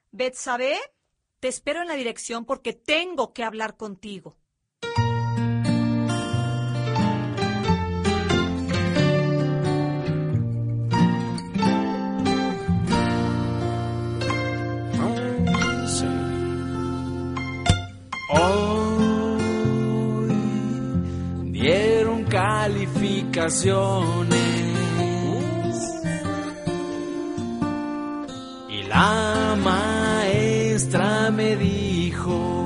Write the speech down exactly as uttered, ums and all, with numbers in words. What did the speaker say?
Betsabé, te espero en la dirección porque tengo que hablar contigo. Hoy dieron calificaciones y la maestra me dijo: